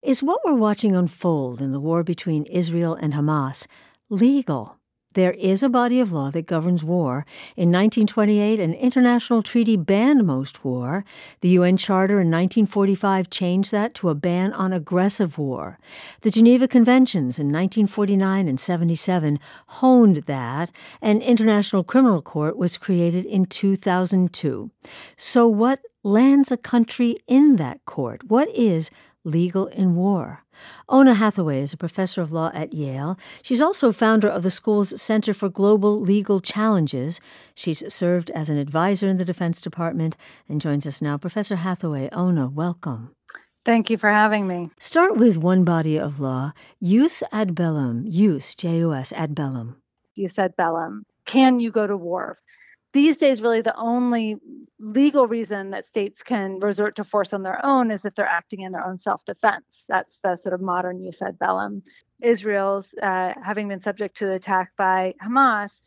Is what we're watching unfold in the war between Israel and Hamas legal? There is a body of law that governs war. In 1928, an international treaty banned most war. The UN Charter in 1945 changed that to a ban on aggressive war. The Geneva Conventions in 1949 and 77 honed that. An International Criminal Court was created in 2002. So what lands a country in that court? What is legal in war? Oona Hathaway is a professor of law at Yale. She's also founder of the school's Center for Global Legal Challenges. She's served as an advisor in the Defense Department and joins us now. Professor Hathaway, Oona, welcome. Thank you for having me. Start with one body of law, jus ad bellum, J-U-S, ad bellum. Jus ad bellum. Can you go to war? These days, really the only legal reason that states can resort to force on their own is if they're acting in their own self-defense. That's the sort of modern jus ad bellum. Israel's, having been subject to the attack by Hamas,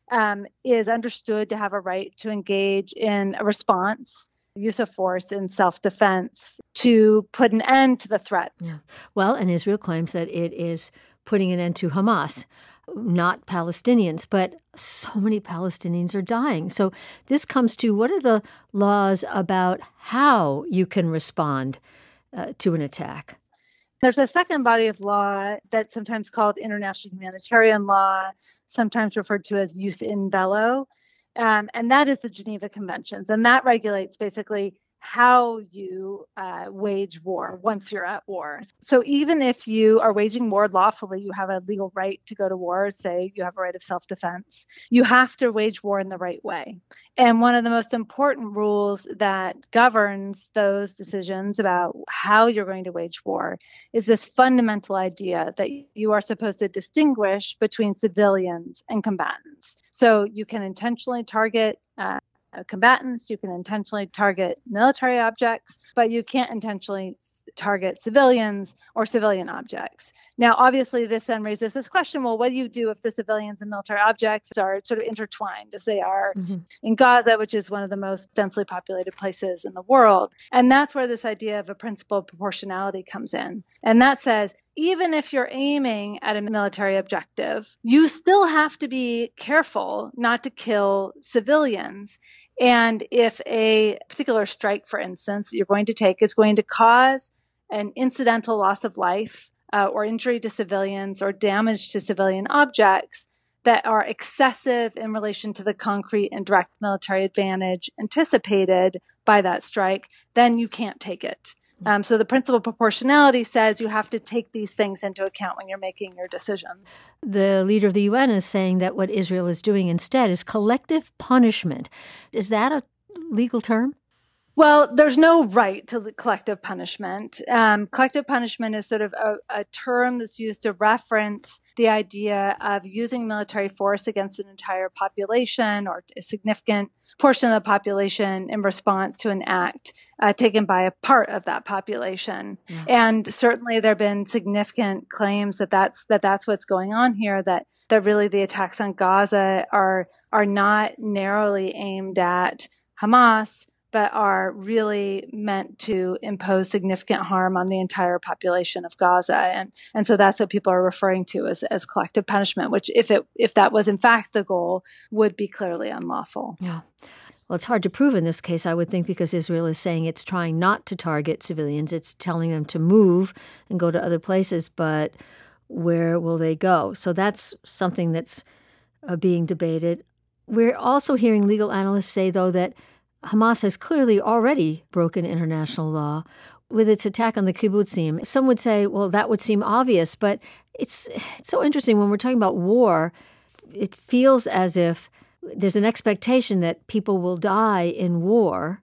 is understood to have a right to engage in a response, use of force in self-defense to put an end to the threat. Yeah. Well, and Israel claims that it is putting an end to Hamas, not Palestinians, but so many Palestinians are dying. So this comes to, what are the laws about how you can respond to an attack? There's a second body of law that's sometimes called international humanitarian law, sometimes referred to as jus in bello, and that is the Geneva Conventions. And that regulates basically how you wage war once you're at war. So even if you are waging war lawfully, you have a legal right to go to war, say you have a right of self-defense, you have to wage war in the right way. And one of the most important rules that governs those decisions about how you're going to wage war is this fundamental idea that you are supposed to distinguish between civilians and combatants. So you can intentionally target combatants, you can intentionally target military objects, but you can't intentionally target civilians or civilian objects. Now, obviously, this then raises this question, well, what do you do if the civilians and military objects are sort of intertwined as they are in Gaza, which is one of the most densely populated places in the world? And that's where this idea of a principle of proportionality comes in. And that says, even if you're aiming at a military objective, you still have to be careful not to kill civilians. And if a particular strike, for instance, you're going to take is going to cause an incidental loss of life or injury to civilians or damage to civilian objects that are excessive in relation to the concrete and direct military advantage anticipated by that strike, then you can't take it. So the principle of proportionality says you have to take these things into account when you're making your decision. The leader of the UN is saying that what Israel is doing instead is collective punishment. Is that a legal term? Well, there's no right to collective punishment. Collective punishment is sort of a term that's used to reference the idea of using military force against an entire population or a significant portion of the population in response to an act taken by a part of that population. Yeah. And certainly there have been significant claims that that's what's going on here, that really the attacks on Gaza are not narrowly aimed at Hamas, but are really meant to impose significant harm on the entire population of Gaza. And so that's what people are referring to as collective punishment, which if that was in fact the goal, would be clearly unlawful. Yeah. Well, it's hard to prove in this case, I would think, because Israel is saying it's trying not to target civilians. It's telling them to move and go to other places, but where will they go? So that's something that's being debated. We're also hearing legal analysts say, though, that Hamas has clearly already broken international law with its attack on the kibbutzim. Some would say, well, that would seem obvious, but it's so interesting when we're talking about war. It feels as if there's an expectation that people will die in war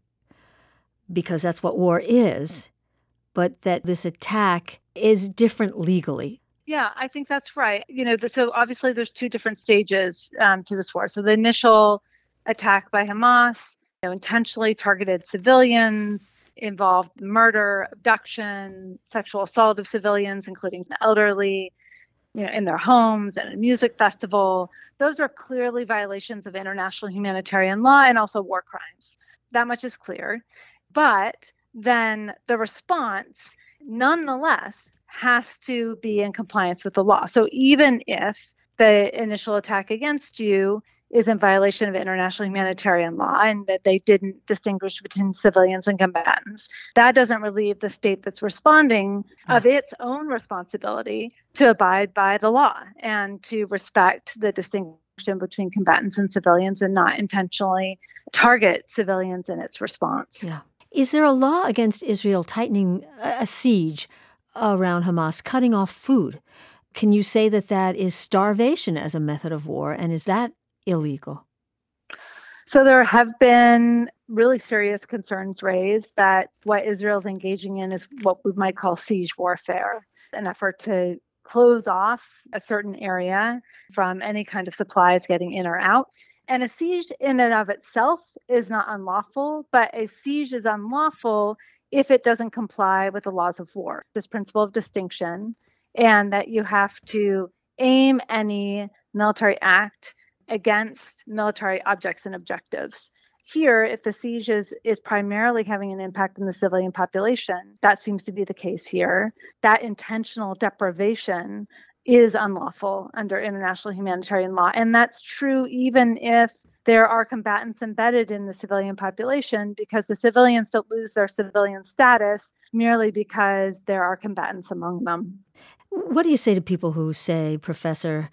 because that's what war is, but that this attack is different legally. Yeah, I think that's right. So obviously there's two different stages to this war. So the initial attack by Hamas, intentionally targeted civilians, involved murder, abduction, sexual assault of civilians, including the elderly, in their homes and a music festival. Those are clearly violations of international humanitarian law and also war crimes. That much is clear. But then the response nonetheless has to be in compliance with the law. So even if the initial attack against you is in violation of international humanitarian law and that they didn't distinguish between civilians and combatants, that doesn't relieve the state that's responding of its own responsibility to abide by the law and to respect the distinction between combatants and civilians and not intentionally target civilians in its response. Yeah. Is there a law against Israel tightening a siege around Hamas, cutting off food? Can you say that that is starvation as a method of war, and is that illegal? So there have been really serious concerns raised that what Israel's engaging in is what we might call siege warfare, an effort to close off a certain area from any kind of supplies getting in or out. And a siege in and of itself is not unlawful, but a siege is unlawful if it doesn't comply with the laws of war, this principle of distinction, and that you have to aim any military act against military objects and objectives. Here, if the siege is primarily having an impact on the civilian population, that seems to be the case here. That intentional deprivation is unlawful under international humanitarian law. And that's true even if there are combatants embedded in the civilian population, because the civilians don't lose their civilian status merely because there are combatants among them. What do you say to people who say, Professor,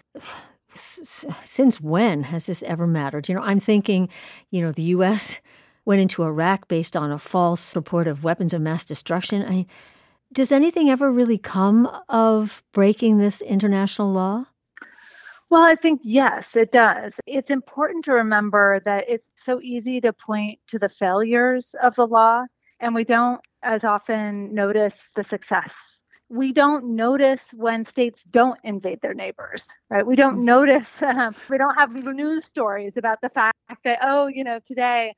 since when has this ever mattered? I'm thinking, the U.S. went into Iraq based on a false report of weapons of mass destruction. Does anything ever really come of breaking this international law? Well, I think, yes, it does. It's important to remember that it's so easy to point to the failures of the law, and we don't as often notice the success. We don't notice when states don't invade their neighbors, right? We don't notice, we don't have news stories about the fact that, today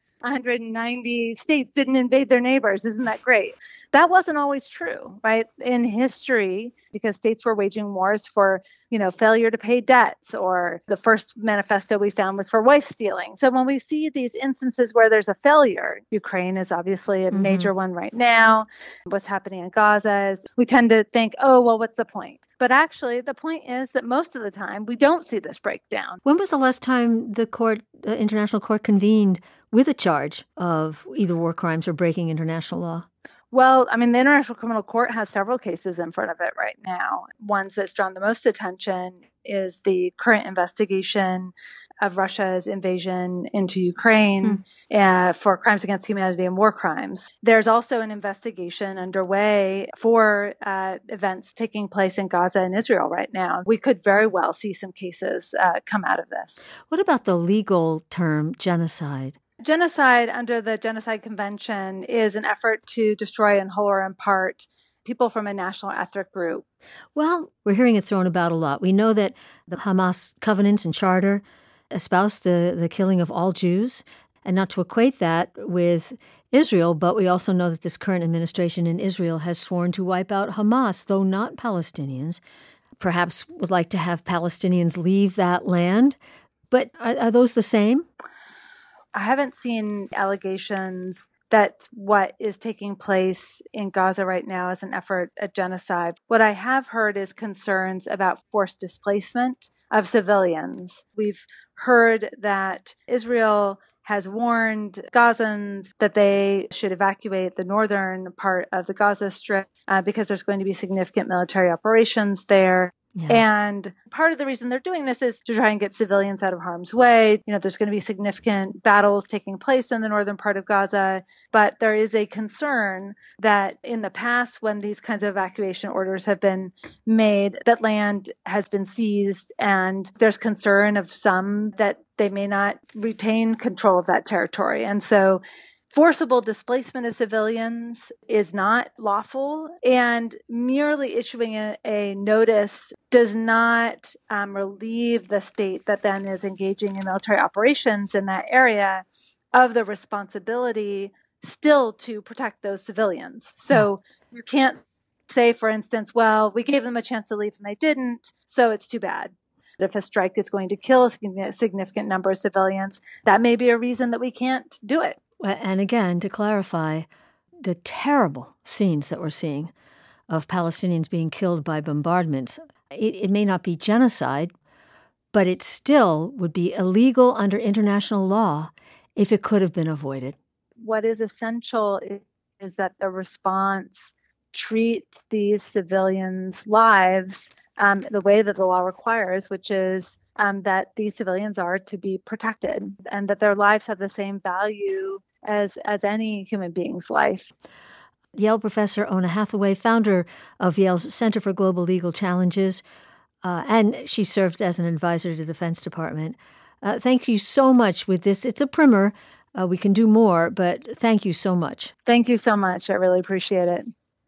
190 states didn't invade their neighbors. Isn't that great? That wasn't always true, right? In history, because states were waging wars for, failure to pay debts, or the first manifesto we found was for wife stealing. So when we see these instances where there's a failure, Ukraine is obviously a major one right now. What's happening in Gaza is we tend to think, oh, well, what's the point? But actually, the point is that most of the time we don't see this breakdown. When was the last time the International Court convened with a charge of either war crimes or breaking international law? Well, the International Criminal Court has several cases in front of it right now. Ones that's drawn the most attention is the current investigation of Russia's invasion into Ukraine for crimes against humanity and war crimes. There's also an investigation underway for events taking place in Gaza and Israel right now. We could very well see some cases come out of this. What about the legal term genocide? Genocide under the Genocide Convention is an effort to destroy in whole or in part people from a national ethnic group. Well, we're hearing it thrown about a lot. We know that the Hamas covenants and charter espouse the killing of all Jews, and not to equate that with Israel, but we also know that this current administration in Israel has sworn to wipe out Hamas, though not Palestinians. Perhaps would like to have Palestinians leave that land. But are those the same? I haven't seen allegations that what is taking place in Gaza right now is an effort at genocide. What I have heard is concerns about forced displacement of civilians. We've heard that Israel has warned Gazans that they should evacuate the northern part of the Gaza Strip because there's going to be significant military operations there. Yeah. And part of the reason they're doing this is to try and get civilians out of harm's way. There's going to be significant battles taking place in the northern part of Gaza, but there is a concern that in the past, when these kinds of evacuation orders have been made, that land has been seized, and there's concern of some that they may not retain control of that territory. And so forcible displacement of civilians is not lawful, and merely issuing a notice does not relieve the state that then is engaging in military operations in that area of the responsibility still to protect those civilians. So you can't say, for instance, well, we gave them a chance to leave and they didn't, so it's too bad. If a strike is going to kill a significant number of civilians, that may be a reason that we can't do it. And again, to clarify, the terrible scenes that we're seeing of Palestinians being killed by bombardments. It may not be genocide, but it still would be illegal under international law if it could have been avoided. What is essential is that the response treat these civilians' lives the way that the law requires, which is that these civilians are to be protected and that their lives have the same value as any human being's life. Yale professor Oona Hathaway, founder of Yale's Center for Global Legal Challenges, and she served as an advisor to the Defense Department. Thank you so much with this. It's a primer. We can do more, but thank you so much. Thank you so much. I really appreciate it.